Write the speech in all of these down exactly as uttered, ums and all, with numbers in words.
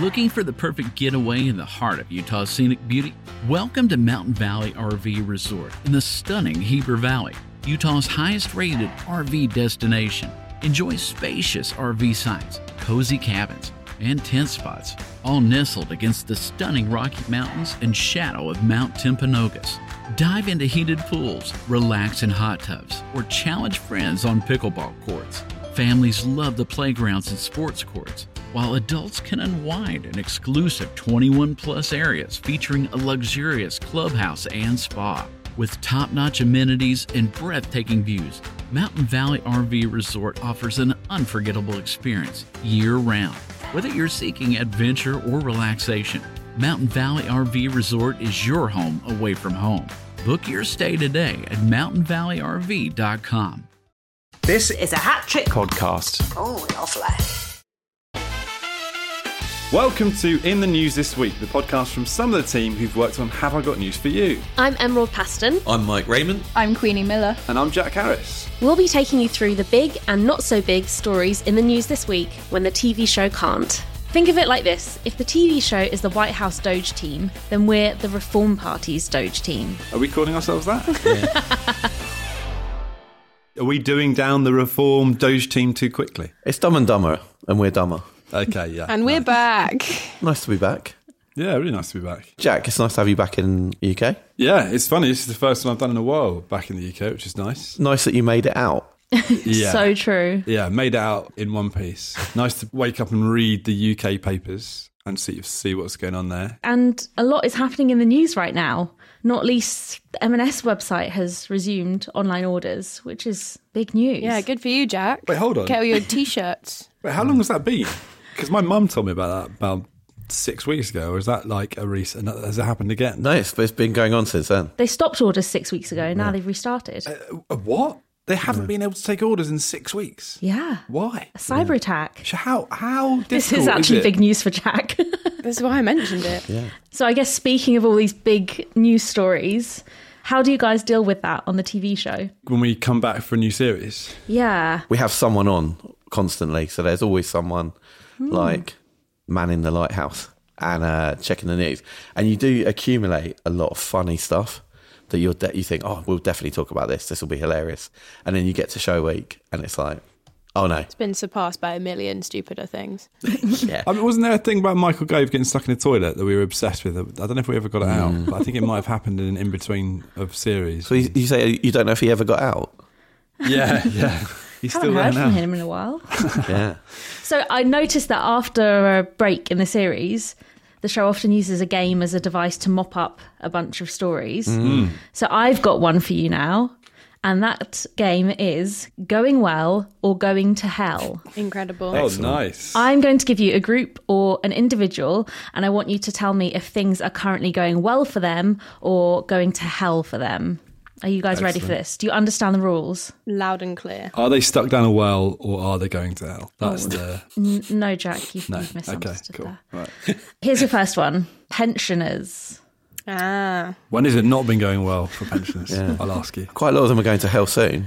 Looking for the perfect getaway in the heart of Utah's scenic beauty? Welcome to Mountain Valley R V Resort in the stunning Heber Valley, Utah's highest-rated R V destination. Enjoy spacious R V sites, cozy cabins, and tent spots, all nestled against the stunning Rocky Mountains and shadow of Mount Timpanogos. Dive into heated pools, relax in hot tubs, or challenge friends on pickleball courts. Families love the playgrounds and sports courts, while adults can unwind in exclusive twenty-one plus areas featuring a luxurious clubhouse and spa. With top-notch amenities and breathtaking views, Mountain Valley R V Resort offers an unforgettable experience year-round. Whether you're seeking adventure or relaxation, Mountain Valley R V Resort is your home away from home. Book your stay today at mountain valley r v dot com. This is a Hat Trick podcast. Oh, lovely. Welcome to In the News This Week, the podcast from some of the team who've worked on Have I Got News For You? I'm Emerald Paston. I'm Mike Raymond. I'm Queenie Miller. And I'm Jack Harris. We'll be taking you through the big and not so big stories in the news this week when the T V show can't. Think of it like this. If the T V show is the White House Doge team, then we're the Reform Party's Doge team. Are we calling ourselves that? Yeah. Are we doing down the Reform Doge team too quickly? It's Dumb and Dumber, and we're dumber. Okay, yeah. And we're nice. back. Nice to be back. Yeah, really nice to be back. Jack, it's nice to have you back in the U K. Yeah, it's funny. This is the first one I've done in a while back in the U K, which is nice. Nice that you made it out. Yeah. So true. Yeah, made it out in one piece. Nice to wake up and read the U K papers and see see what's going on there. And a lot is happening in the news right now. Not least, the M and S website has resumed online orders, which is big news. Yeah, good for you, Jack. Wait, hold on. Get all your T-shirts. Wait, how long has that been? Because my mum told me about that about six weeks ago. Or is that like a recent? Has it happened again? No, it's, it's been going on since then. They stopped orders six weeks ago. Now yeah. they've restarted. Uh, what? They haven't yeah. been able to take orders in six weeks? Yeah. Why? A cyber yeah. attack. How, how difficult This is actually is big news for Jack. That's why I mentioned it. Yeah. So I guess speaking of all these big news stories, how do you guys deal with that on the T V show? When we come back for a new series? Yeah. We have someone on constantly. So there's always someone mm. like manning the lighthouse and uh, checking the news. And you do accumulate a lot of funny stuff that you'll de- you think, oh, we'll definitely talk about this. This will be hilarious. And then you get to show week and it's like, oh no. It's been surpassed by a million stupider things. Yeah. I mean, wasn't there a thing about Michael Gove getting stuck in a toilet that we were obsessed with? I don't know if we ever got it mm. out, but I think it might have happened in in between of series. So you, you say you don't know if he ever got out? Yeah, yeah. He's haven't still heard there from now. him in a while. Yeah. So I noticed that after a break in the series, the show often uses a game as a device to mop up a bunch of stories. Mm. So I've got one for you now. And that game is Going Well or Going to Hell. Incredible. Oh, Excellent. nice. I'm going to give you a group or an individual, and I want you to tell me if things are currently going well for them or going to hell for them. Are you guys Excellent. ready for this? Do you understand the rules? Loud and clear. Are they stuck down a well or are they going to hell? That's Oh. the... N- no, Jack, you've, No. you've misunderstood Okay, cool. there. Right. Here's your first one. Pensioners. Ah. When has it not been going well for pensioners? Yeah. I'll ask you. Quite a lot of them are going to hell soon.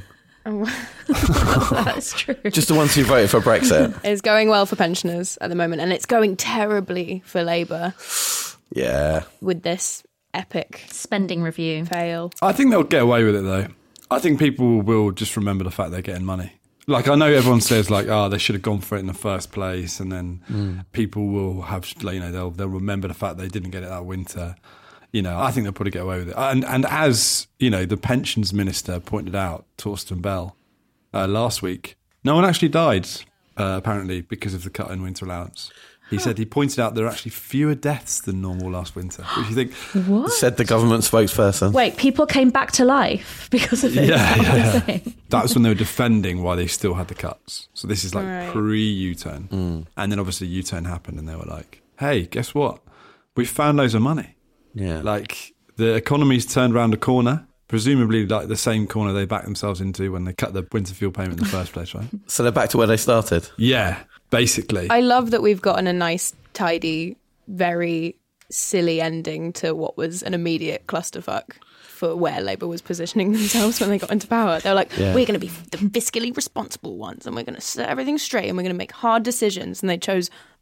That's true. Just the ones who voted for Brexit. It's going well for pensioners at the moment, and it's going terribly for Labour Yeah. with this epic Spending review. fail. I think they'll get away with it, though. I think people will just remember the fact they're getting money. Like, I know everyone says, like, oh, they should have gone for it in the first place, and then mm. people will have, you know, they'll they'll remember the fact they didn't get it that winter. You know, I think they'll probably get away with it. And and as, you know, the pensions minister pointed out, Torsten Bell, uh, last week, no one actually died, uh, apparently, because of the cut in winter allowance. He said he pointed out there are actually fewer deaths than normal last winter. Which you think... What? Said the government spokesperson. Wait, people came back to life because of it? Yeah, Is that what yeah. you're saying? That's when they were defending why they still had the cuts. So this is like Right. pre-U-turn. Mm. And then obviously U-turn happened and they were like, hey, guess what? We found loads of money. Yeah. Like, the economy's turned around a corner, presumably like the same corner they backed themselves into when they cut the winter fuel payment in the first place, right? So they're back to where they started. Yeah, basically. I love that we've gotten a nice, tidy, very silly ending to what was an immediate clusterfuck for where Labour was positioning themselves when they got into power. They were like, Yeah. we're going to be the fiscally responsible ones and we're going to set everything straight and we're going to make hard decisions. And they chose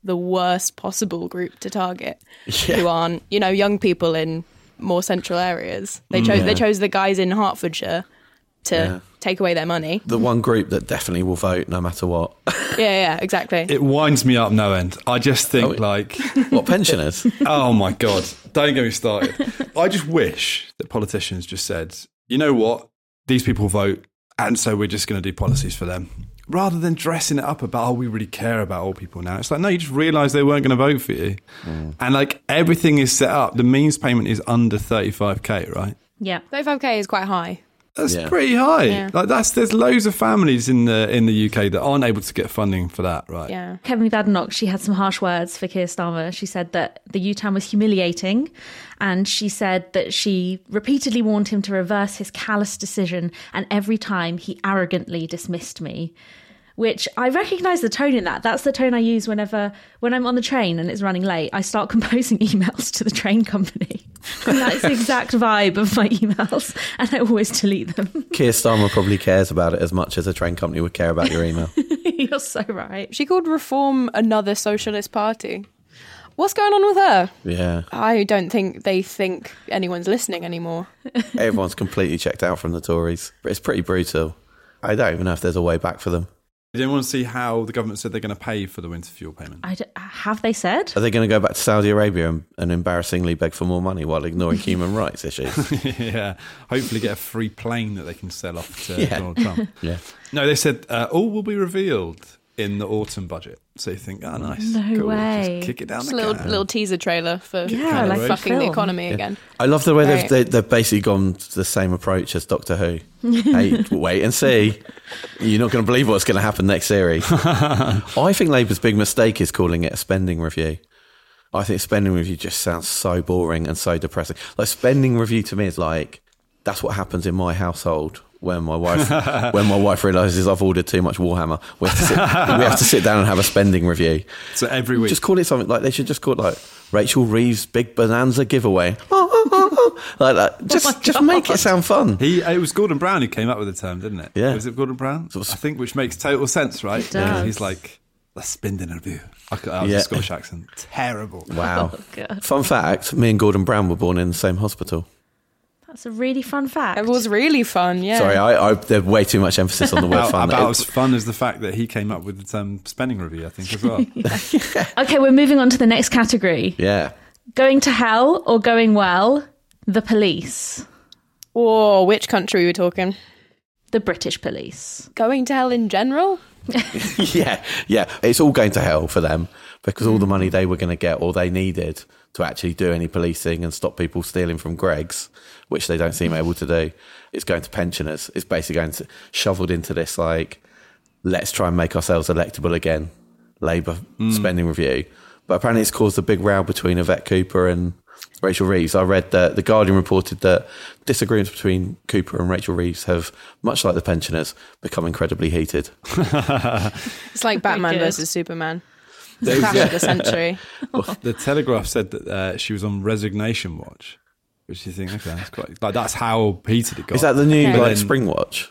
the worst possible group to target, Yeah. who aren't, you know, young people in more central areas. They chose Yeah. they chose the guys in Hertfordshire to Yeah. take away their money. The one group that definitely will vote no matter what. Yeah, yeah, exactly. It winds me up no end. I just think, Oh, like, What, pensioners? oh my God, don't get me started. I just wish that politicians just said, you know what, these people vote, and so we're just going to do policies for them. Rather than dressing it up about, oh, we really care about old people now. It's like, no, you just realised they weren't going to vote for you. Mm. And like everything is set up. The means payment is under thirty-five K, right? Yeah. thirty-five K is quite high. That's Yeah. pretty high. Yeah. Like that's there's loads of families in the in the U K that aren't able to get funding for that, right? Yeah. Kevin Badenoch, she had some harsh words for Keir Starmer. She said that the U-turn was humiliating, and she said that she repeatedly warned him to reverse his callous decision, and every time he arrogantly dismissed me. Which I recognise the tone in that. That's the tone I use whenever when I'm on the train and it's running late. I start composing emails to the train company. And that's the exact vibe of my emails, and I always delete them. Keir Starmer probably cares about it as much as a train company would care about your email. You're so right. She called Reform another socialist party. What's going on with her? Yeah. I don't think they think anyone's listening anymore. Everyone's completely checked out from the Tories. It's pretty brutal. I don't even know if there's a way back for them. Did anyone see how the government said they're going to pay for the winter fuel payment? I d- have they said? Are they going to go back to Saudi Arabia and, and embarrassingly beg for more money while ignoring human rights issues? Yeah, hopefully get a free plane that they can sell off to Yeah. Donald Trump. Yeah. No, they said uh, all will be revealed in the autumn budget. So you think, oh, nice. No cool. way. Just kick it down Just the a little, can. little teaser trailer for Yeah, like a fucking the film. economy again. I love the way Right. they've, they, they've basically gone to the same approach as Doctor Who. Hey, wait and see. You're not going to believe what's going to happen next series. I think Labour's big mistake is calling it a spending review. I think spending review just sounds so boring and so depressing. Like spending review to me is like, that's what happens in my household when my wife when my wife realises I've ordered too much Warhammer. We have, to sit, we have to sit down and have a spending review. So every week. Just call it something like they should just call it like Rachel Reeves' Big Bonanza giveaway. Like that. Just Oh my just God. make it sound fun. He, it was Gordon Brown who came up with the term, didn't it? Yeah. Was it Gordon Brown? So it's- I think, which makes total sense, right? It does. He's like, let's spend in a review. I, I was Yeah. a Scottish accent. Terrible. Wow. Oh, God. Fun fact, me and Gordon Brown were born in the same hospital. That's a really fun fact. It was really fun, yeah. Sorry, I, I there's way too much emphasis on the word About, fun. about It- as fun as the fact that he came up with the term spending review, I think, as well. Okay, we're moving on to the next category. yeah. Going to hell or going well? The police. Or which country are we talking? The British police. Going to hell in general? yeah, yeah. It's all going to hell for them because all the money they were going to get or they needed to actually do any policing and stop people stealing from Greggs, which they don't seem able to do, it's going to pensioners. It's basically going to shoveled into this like, let's try and make ourselves electable again, Labour spending review. But apparently it's caused a big row between Yvette Cooper and Rachel Reeves. I read that The Guardian reported that disagreements between Cooper and Rachel Reeves have, much like the pensioners, become incredibly heated. It's like Batman good. versus Superman. It's the clash of the century. The Telegraph said that uh, she was on resignation watch, which you think, okay, that's quite like that's how heated it got. Is that the new Okay. like Then- Spring Watch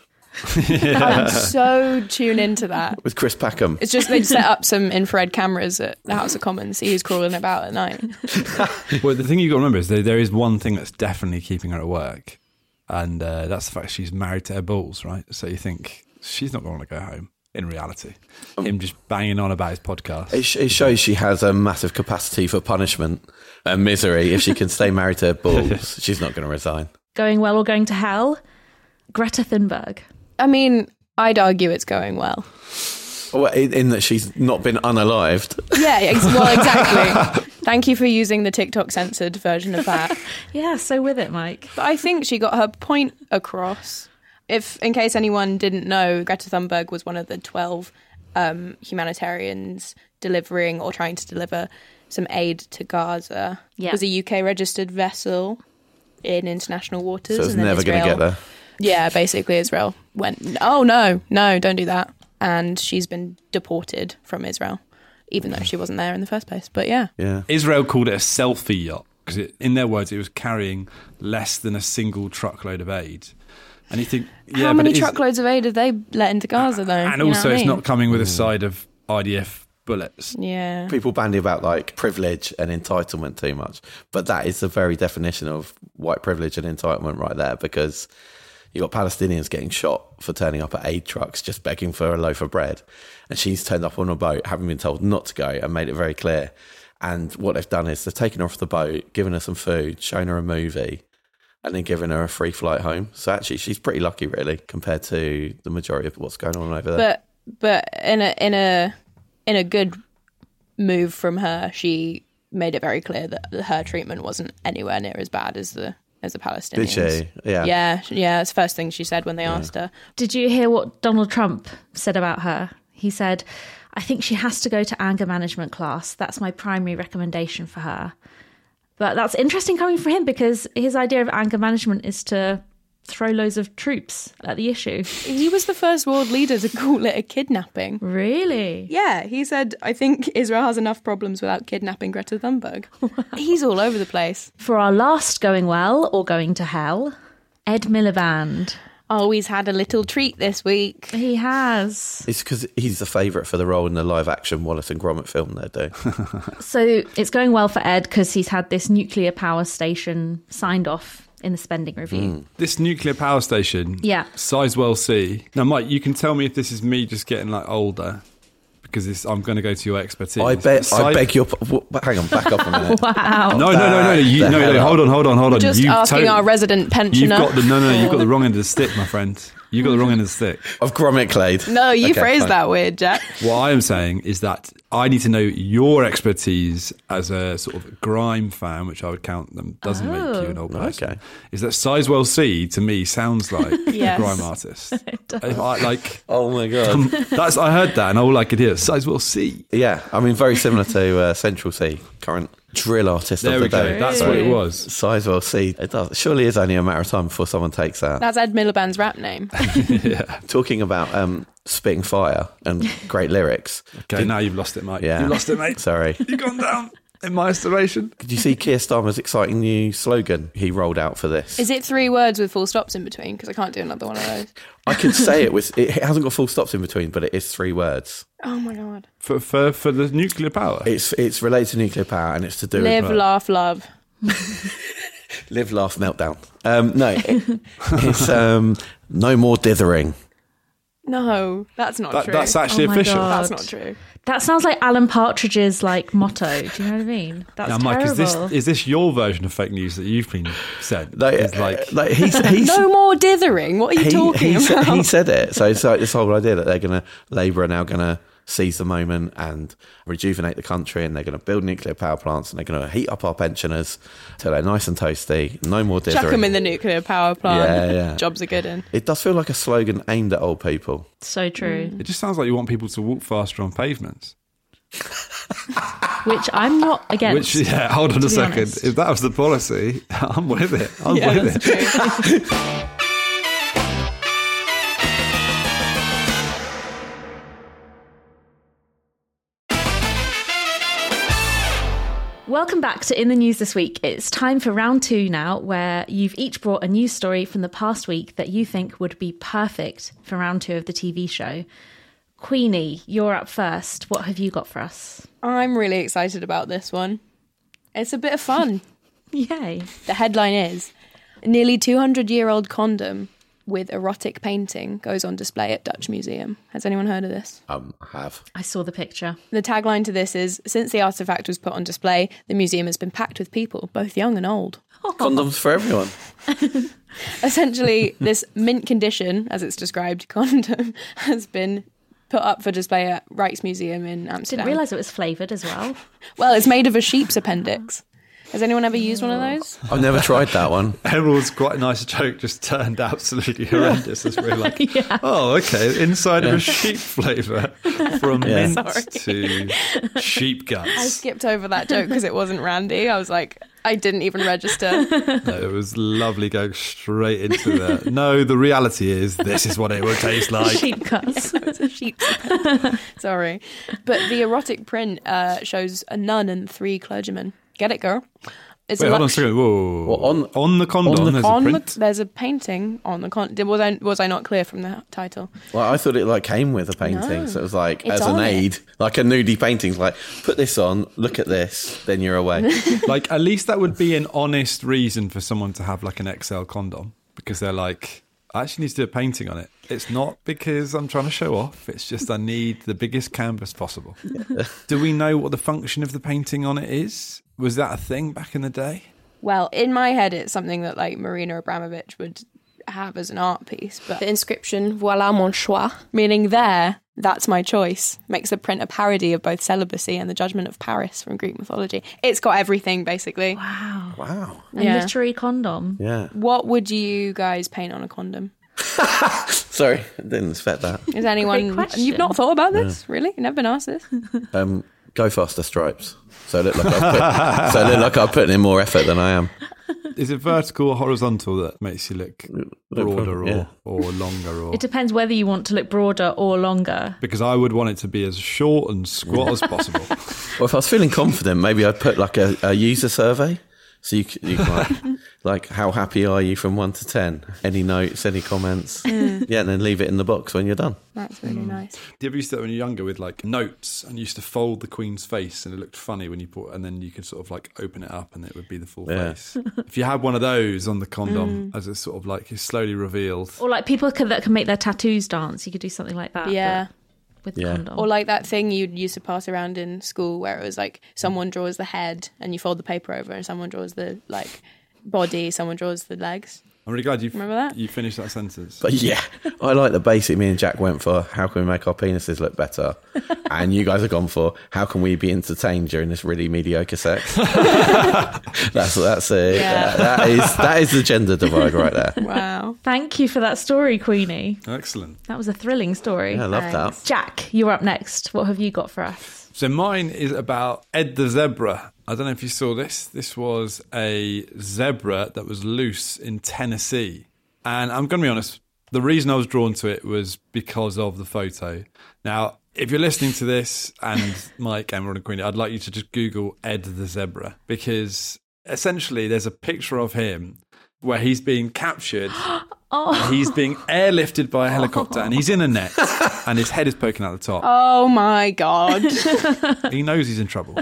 I'm so tuned into that. with Chris Packham? It's just they'd set up some infrared cameras at the House of Commons, see who's crawling about at night. Well, the thing you got to remember is there, there is one thing that's definitely keeping her at work, and uh, that's the fact she's married to her balls, right? So you think she's not going to go home. In reality, him just banging on about his podcast. It, sh- it shows she has a massive capacity for punishment and misery. If she can stay married to her balls, she's not going to resign. Going well or going to hell? Greta Thunberg. I mean, I'd argue it's going well. Well, in, in that she's not been unalived. Yeah, ex- well, exactly. Thank you for using the TikTok censored version of that. Yeah, so with it, Mike. But I think she got her point across. If, in case anyone didn't know, Greta Thunberg was one of the twelve um, humanitarians delivering or trying to deliver some aid to Gaza. Yeah. It was a U K registered vessel in international waters. So it's and then never going to Israel- get there. Yeah, basically Israel went, oh no, no, don't do that. And she's been deported from Israel, even though she wasn't there in the first place. But yeah. Yeah. Israel called it a selfie yacht because, in their words, it was carrying less than a single truckload of aid. And you think, yeah, How but many it is- truckloads of aid did they let into Gaza, though? And You know also, what I it's mean? not coming with a side of I D F bullets. Yeah. People bandy about like privilege and entitlement too much, but that is the very definition of white privilege and entitlement right there, because you got Palestinians getting shot for turning up at aid trucks just begging for a loaf of bread, and she's turned up on a boat having been told not to go and made it very clear. And what they've done is they've taken her off the boat, given her some food, shown her a movie, and then given her a free flight home. So actually she's pretty lucky really compared to the majority of what's going on over there. But but in a in a in a good move from her, she made it very clear that her treatment wasn't anywhere near as bad as the as the Palestinians. Did she? Yeah. Yeah, yeah. It's the first thing she said when they yeah. asked her. Did you hear what Donald Trump said about her? He said, I think she has to go to anger management class. That's my primary recommendation for her. But that's interesting coming from him, because his idea of anger management is to throw loads of troops at the issue. He was the first world leader to call it a kidnapping. Really? Yeah, he said, I think Israel has enough problems without kidnapping Greta Thunberg. Wow. He's all over the place. For our last going well or going to hell, Ed Miliband. Oh, he's had a little treat this week. He has. It's because he's the favourite for the role in the live-action Wallace and Gromit film they're doing. So it's going well for Ed because he's had this nuclear power station signed off in the spending review. Mm. This nuclear power station, yeah, Sizewell C. Now, Mike, you can tell me if this is me just getting like older, because this, I'm going to go to your expertise. I bet. Side- I beg your. Hang on, back up a minute. Wow. No, no, no, no. You, no, no. Hold on, hold on, hold on. Just you've asking to- our resident pensioner. You've got the no, no. You've got the wrong end of the stick, my friend. You got the wrong end of the stick. Of Gromit Clade. No, you okay, phrased fine. that weird, Jack. What I am saying is that I need to know your expertise as a sort of grime fan, which I would count them, doesn't oh. make you an old person. Okay. Is that Sizewell C to me sounds like yes. a grime artist. It does. If I, like, oh my god, um, that's I heard that and all I could hear Sizewell C. Yeah, I mean very similar to uh, Central C, current drill artist there of the we go. day. That's so, what it was. Sizewell C. It does. Surely is only a matter of time before someone takes that. That's Ed Miliband's rap name. Yeah. Talking about um, spitting fire and great lyrics. Okay, Did, now you've lost it, Mike. Yeah. You lost it, mate. Sorry. You've gone down in my estimation. Did you see Keir Starmer's exciting new slogan he rolled out for this? Is it three words with full stops in between? Because I can't do another one of those. I could say it with. It hasn't got full stops in between, but it is three words. Oh my god! For for for the nuclear power. It's it's related to nuclear power, and it's to do Live, with laugh, love. Live, laugh, meltdown. Um, no, it, it's um, no more dithering. No, that's not that, true. That's actually Oh my official. God. That's not true. That sounds like Alan Partridge's like motto. Do you know what I mean? That's Now, Mike, terrible. is this is this your version of fake news that you've been sent? Like, It's like like he's, he's No more dithering. What are you he, talking he, said, about? he said it. So it's like this whole idea that they're going to, Labour are now going to seize the moment and rejuvenate the country, and they're going to build nuclear power plants, and they're going to heat up our pensioners till they're nice and toasty. No more dithering. Chuck them in the nuclear power plant. Yeah, yeah. Jobs are good in. It does feel like a slogan aimed at old people. So true. it just sounds like you want people to walk faster on pavements. Which I'm not against. Which, yeah, hold on a be second. honest. If that was the policy, I'm with it. I'm Yeah, with that's it. true. Welcome back to In the News This Week. It's time for round two now, where you've each brought a news story from the past week that you think would be perfect for round two of the T V show. Queenie, you're up first. What have you got for us? I'm really excited about this one. It's a bit of fun. Yay. The headline is, a nearly two hundred year old condom with erotic painting goes on display at Dutch Museum. Has anyone heard of this? Um, I have. I saw the picture. The tagline to this is, since the artefact was put on display, the museum has been packed with people, both young and old. Condoms for everyone. Essentially, this mint condition, as it's described, condom has been put up for display at Rijksmuseum in Amsterdam. Didn't realise it was flavoured as well. Well, it's made of a sheep's appendix. Has anyone ever used one of those? I've never tried that one. Emerald's quite a nice joke just turned absolutely horrendous as we're like, Yeah. oh, okay, inside of a sheep flavour from Yeah. mint Sorry. to sheep I guts. skipped over that joke because it wasn't Randy. I was like, I didn't even register. No, it was lovely going straight into the, no, the reality is this is what it would taste like. Sheep cuts. It's a sheep's Sorry. But the erotic print uh, shows a nun and three clergymen. Get it, girl? It's Wait, a hold on a lux- second. Whoa. Well, on- on the condom, on the- there's on a the, print. there's a painting on the con. Was I was I not clear from the title? Well, I thought it like came with a painting, No. so it was like It's as an on it. aid, like a nudie painting. Like, put this on, look at this, then you're away. Like, at least that would be an honest reason for someone to have like an X L condom, because they're like, I actually need to do a painting on it. It's not because I'm trying to show off. It's just I need the biggest canvas possible. Do we know what the function of the painting on it is? Was that a thing back in the day? Well, in my head, it's something that like Marina Abramovich would have as an art piece, but The inscription, Voilà mon choix. meaning there, that's my choice, makes the print a parody of both celibacy and the judgment of Paris from Greek mythology. It's got everything, basically. Wow. Wow. A Yeah. literary condom. Yeah. What would you guys paint on a condom? Sorry, I didn't expect that. Is anyone... question. You've not thought about this? Really? You've never been asked this? Um, go faster stripes. So it looked like I've put, so it looked like I'm putting in more effort than I am. Is it vertical or horizontal that makes you look broader or, Yeah. or longer? Or It depends whether you want to look broader or longer. because I would want it to be as short and squat as possible. Well, if I was feeling confident, maybe I'd put like a, a user survey. So you, c- you can like, like, how happy are you from one to ten? Any notes, any comments? Yeah, and then leave it in the box when you're done. That's really nice. Do you ever used to do that when you're younger with like notes and you used to fold the Queen's face and it looked funny when you put, and then you could sort of like open it up and it would be the full Yeah. face. If you had one of those on the condom as it's sort of like it's slowly revealed. Or like people could, that can make their tattoos dance. You could do something like that. Yeah. but With Yeah. condom. Or like that thing you'd used to pass around in school where it was like someone draws the head and you fold the paper over and someone draws the like body, someone draws the legs. I'm really glad you Remember that? you finished that sentence. But yeah, I like the basic me and Jack went for how can we make our penises look better? And you guys have gone for how can we be entertained during this really mediocre sex? that's that's it. Yeah. That is that is the gender divide right there. Wow. Thank you for that story, Queenie. Excellent. That was a thrilling story. Yeah, I love that. Jack, you're up next. What have you got for us? So mine is about Ed the zebra. I don't know if you saw this. This was a zebra that was loose in Tennessee. And I'm going to be honest, the reason I was drawn to it was because of the photo. Now, if you're listening to this, and Mike, Emerald and Queenie, I'd like you to just Google Ed the zebra, because essentially there's a picture of him where he's being captured. Oh. He's being airlifted by a helicopter and he's in a net and his head is poking out the top. Oh my God. He knows he's in trouble.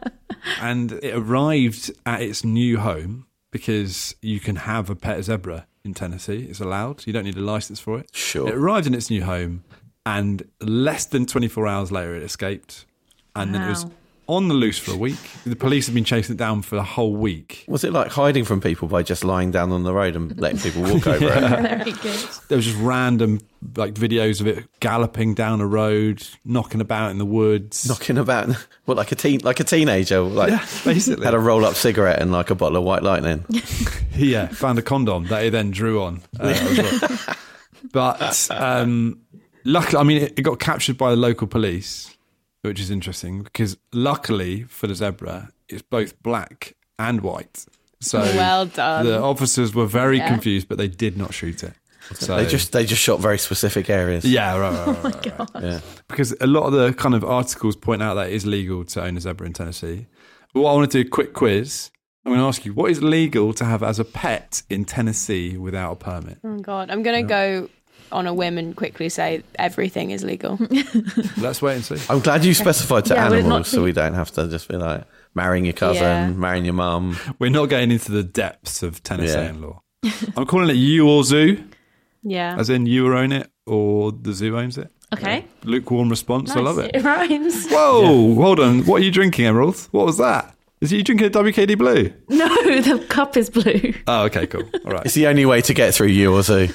And it arrived at its new home because you can have a pet zebra in Tennessee. It's allowed. You don't need a license for it. Sure. It arrived in its new home and less than twenty-four hours later it escaped. And then it was Wow. on the loose for a week. The police have been chasing it down for the whole week. Was it like hiding from people by just lying down on the road and letting people walk over it? Very good. There was just random like videos of it galloping down a road, knocking about in the woods. Knocking about, what, like a teen, like a teenager, like Yeah, basically. had a roll up cigarette and like a bottle of White Lightning. Yeah, found a condom that he then drew on. Uh, as well. But um, luckily, I mean, it, it got captured by the local police, which is interesting because luckily for the zebra, it's both black and white. So Well done. the officers were very Yeah. confused, but they did not shoot it. So They just they just shot very specific areas. yeah, right, right, right, right, right. Yeah. Because a lot of the kind of articles point out that it is legal to own a zebra in Tennessee. But what I want to do a quick quiz. I'm going to ask you, what is legal to have as a pet in Tennessee without a permit? Oh God. I'm going to go on a whim and quickly say everything is legal. Let's wait and see. I'm glad you specified to Yeah, would it not animals so be- we don't have to just be like marrying your cousin, Yeah. marrying your mum. We're not getting into the depths of Tennessean Yeah. law. I'm calling it you or zoo, Yeah. as in you own it or the zoo owns it. Okay. Lukewarm response. I love Nice. it. It rhymes. Whoa, hold on. What are you drinking, Emerald? What was that? Is you drinking a W K D Blue? No, the cup is blue. Oh, okay, cool. All right. It's the only way to get through you or zoo.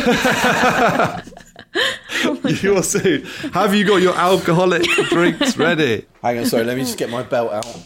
You or zoo. Have you got your alcoholic drinks ready? Hang on, sorry, let me just get my belt out.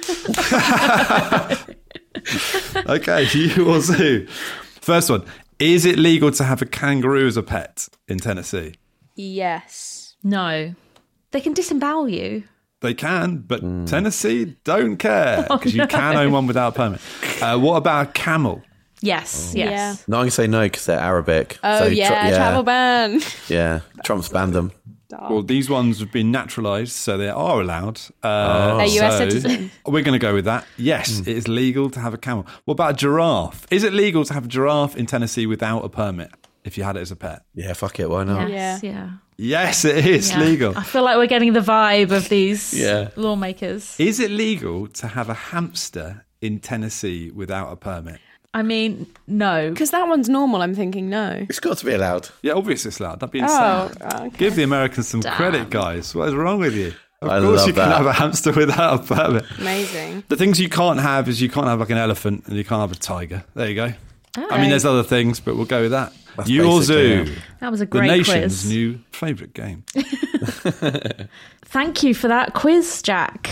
Okay, you or zoo. First one. Is it legal to have a kangaroo as a pet in Tennessee? Yes. No. They can disembowel you. They can, but Tennessee don't care because you can own one without a permit. Uh, what about a camel? Yes, Yeah. yes. No, I can say no because they're Arabic. Oh So yeah, Tr- travel ban. Yeah, Trump's banned them. Well, these ones have been naturalised, so they are allowed. Uh, They're U S so citizens. We're going to go with that. Yes, it is legal to have a camel. What about a giraffe? Is it legal to have a giraffe in Tennessee without a permit if you had it as a pet? Yeah, fuck it, why not? Yes, yeah. Yes, it is Yeah. legal. I feel like we're getting the vibe of these Yeah. lawmakers. Is it legal to have a hamster in Tennessee without a permit? I mean, no. Because that one's normal, I'm thinking no. It's got to be allowed. Yeah, obviously it's allowed. That'd be insane. Oh, okay. Give the Americans some Damn. credit, guys. What is wrong with you? Of I course love you can that. have a hamster without a permit. Amazing. The things you can't have is you can't have like an elephant and you can't have a tiger. There you go. I Okay. mean, there's other things, but we'll go with that. That's Your basically Zoo, it. That was a the great nation's quiz. new favourite game. Thank you for that quiz, Jack.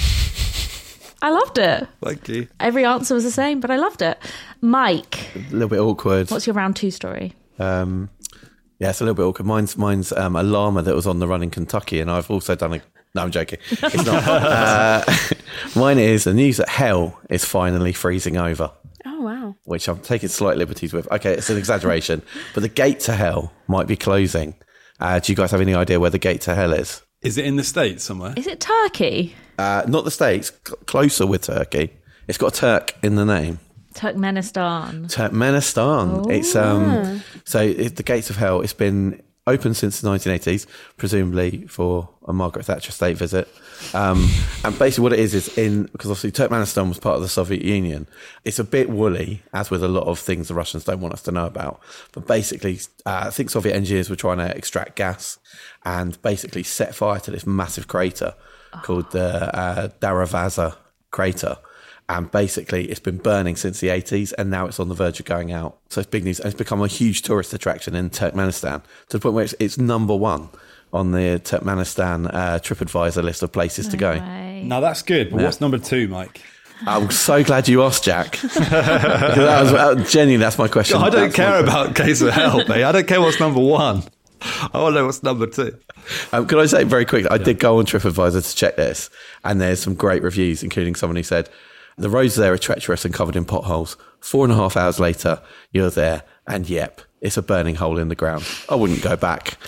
I loved it. Thank you. Every answer was the same, but I loved it. Mike, A little bit awkward. what's your round two story? Um, yeah, it's a little bit awkward. Mine's mine's um, a llama that was on the run in Kentucky, and I've also done a. No, I'm joking. It's not. uh, mine is the news that hell is finally freezing over, Oh, wow. which I'm taking slight liberties with. Okay, it's an exaggeration, but the gate to hell might be closing. Uh, do you guys have any idea where the gate to hell is? Is it in the States somewhere? Is it Turkey? Uh, not the States, cl- closer with Turkey. It's got a Turk in the name. Turkmenistan. Turkmenistan. It's um. So it, the gates of hell. It's been open since the nineteen eighties, presumably for a Margaret Thatcher state visit. Um, and basically, what it is is in because obviously Turkmenistan was part of the Soviet Union. It's a bit woolly, as with a lot of things the Russians don't want us to know about. But basically, uh, I think Soviet engineers were trying to extract gas and basically set fire to this massive crater called the uh, Daravaza crater. And basically, it's been burning since the eighties, and now it's on the verge of going out. So it's big news. And it's become a huge tourist attraction in Turkmenistan to the point where it's, it's number one on the Turkmenistan uh, TripAdvisor list of places to go. Right. Now that's good, but what's number two, Mike? I'm so glad you asked, Jack. that was, uh, genuinely, that's my question. I don't That's care my- about Gates of Hell, mate. I don't care what's number one. I want to know what's number two. Um, can I say very quickly, I did go on TripAdvisor to check this, and there's some great reviews, including someone who said, the roads there are treacherous and covered in potholes. Four and a half hours later, you're there, and yep, it's a burning hole in the ground. I wouldn't go back.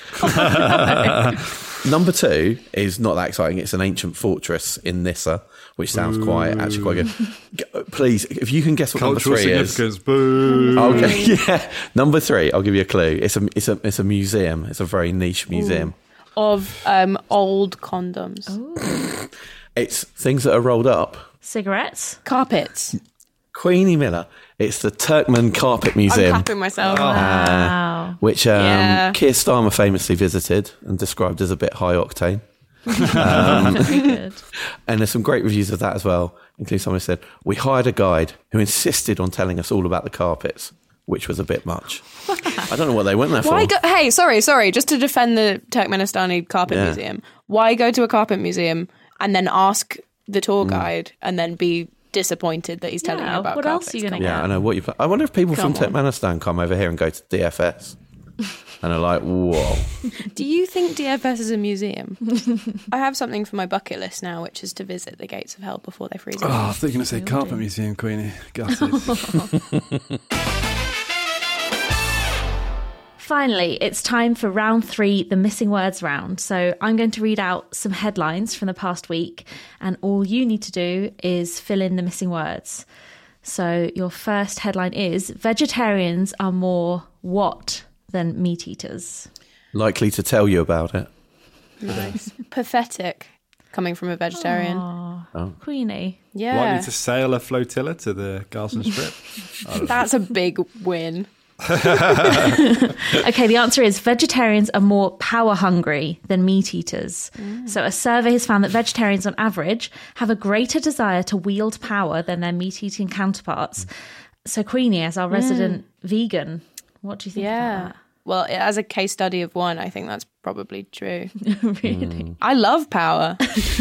Number two is not that exciting. It's an ancient fortress in Nyssa, which sounds quite, actually quite good. G- Please, if you can guess what Cultural number three is. significance. Boo. Okay, yeah. Number three, I'll give you a clue. It's a, it's a, it's a museum. It's a very niche museum. Of um, old condoms. It's things that are rolled up. Cigarettes? Carpets. Queenie Miller. It's the Turkmen Carpet I'm Museum, clapping myself. Wow. which um, Yeah. Keir Starmer famously visited and described as a bit high octane. Very good. And there's some great reviews of that as well, including someone who said, we hired a guide who insisted on telling us all about the carpets, which was a bit much. I don't know what they went there Why for. go? Hey, sorry, sorry. Just to defend the Turkmenistani carpet Yeah. museum, why go to a carpet museum and then ask the tour Mm. guide and then be disappointed that he's telling Yeah, you about what carpets? else are you gonna Come get? Yeah, I know what you. I wonder if people Come from on. Turkmenistan come over here and go to D F S and are like, whoa. on. Do you think D F S is a museum? I have something for my bucket list now, which is to visit the gates of hell before they freeze. Oh, over. I thought you were going to say Carpet Museum, Queenie. Gutted. Finally, it's time for round three, the missing words round. So I'm going to read out some headlines from the past week, and all you need to do is fill in the missing words. So your first headline is, vegetarians are more what than meat eaters? Likely to tell you about it. Nice. Pathetic, coming from a vegetarian. Oh. Queenie. Yeah, Likely to sail a flotilla to the Garston Strip? that's a big win. Okay, the answer is vegetarians are more power hungry than meat eaters. So a survey has found that vegetarians on average have a greater desire to wield power than their meat eating counterparts. So Queenie, as our resident vegan, what do you think Yeah. about Well, as a case study of one, I think that's probably true. that? Really? I love power.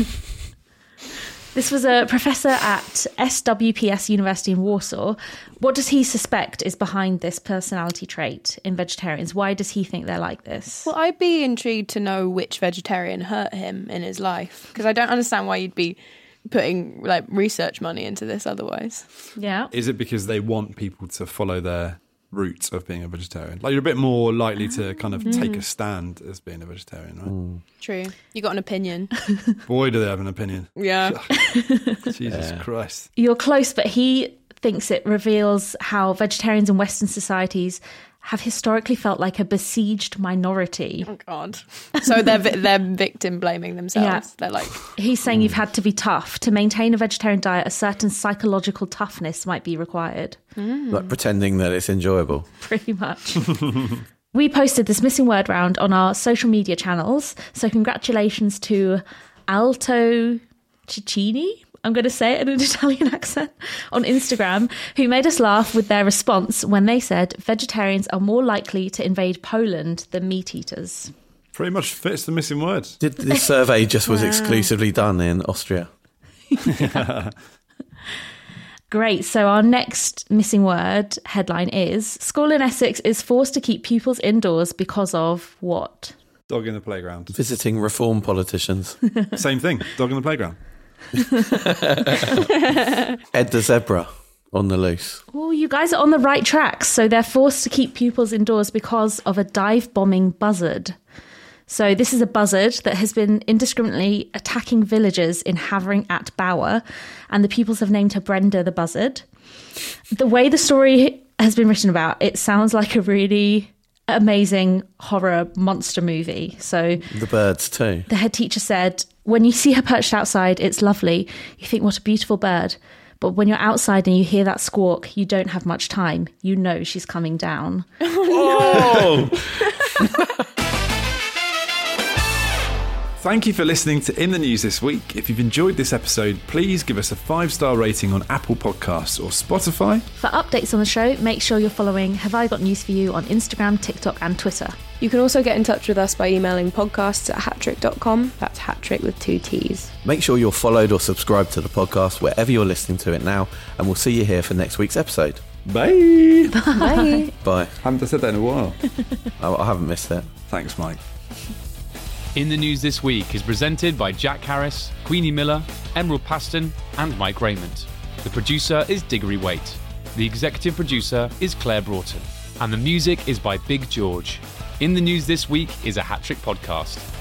This was a professor at S W P S University in Warsaw. What does he suspect is behind this personality trait in vegetarians? Why does he think they're like this? Well, I'd be intrigued to know which vegetarian hurt him in his life, because I don't understand why you'd be putting like research money into this otherwise. Yeah. Is it because they want people to follow their route of being a vegetarian. Like you're a bit more likely to kind of take a stand as being a vegetarian, right? Mm. True. You got an opinion. Boy, do they have an opinion. Yeah. Jesus Yeah. Christ. You're close, but he thinks it reveals how vegetarians in Western societies have historically felt like a besieged minority. Oh God. So they're vi- they're victim blaming themselves. Yeah. They're like, He's saying you've had to be tough. To maintain a vegetarian diet, a certain psychological toughness might be required. Like pretending that it's enjoyable. Pretty much. We posted this missing word round on our social media channels. So congratulations to Alto Cicchini, I'm going to say it in an Italian accent, on Instagram, who made us laugh with their response when they said vegetarians are more likely to invade Poland than meat eaters. Pretty much fits the missing word. Did this survey just was exclusively done in Austria? Great. So our next missing word headline is school in Essex is forced to keep pupils indoors because of what? Dog in the playground. Visiting reform politicians. Same thing. Dog in the playground. Ed the zebra on the loose. Oh, you guys are on the right track. So they're forced to keep pupils indoors because of a dive-bombing buzzard. So this is a buzzard that has been indiscriminately attacking villagers in Havering at Bower, and the pupils have named her Brenda the buzzard. The way the story has been written about, it sounds like a really amazing horror monster movie. So The birds too. the head teacher said, when you see her perched outside, it's lovely. You think, what a beautiful bird. But when you're outside and you hear that squawk, you don't have much time. You know she's coming down. Oh! Thank you for listening to In the News this week. If you've enjoyed this episode, please give us a five-star rating on Apple Podcasts or Spotify. For updates on the show, make sure you're following Have I Got News For You on Instagram, TikTok and Twitter. you can also get in touch with us by emailing podcasts at hattrick dot com. That's hattrick with two T's. Make sure you're followed or subscribed to the podcast wherever you're listening to it now, and we'll see you here for next week's episode. Bye! Bye. Bye. Haven't said that in a while. I, I haven't missed it. Thanks, Mike. In the News This Week is presented by Jack Harris, Queenie Miller, Emerald Paston and Mike Raymond. The producer is Diggory Waite. The executive producer is Claire Broughton. And the music is by Big George. In the News This Week is a Hat Trick podcast.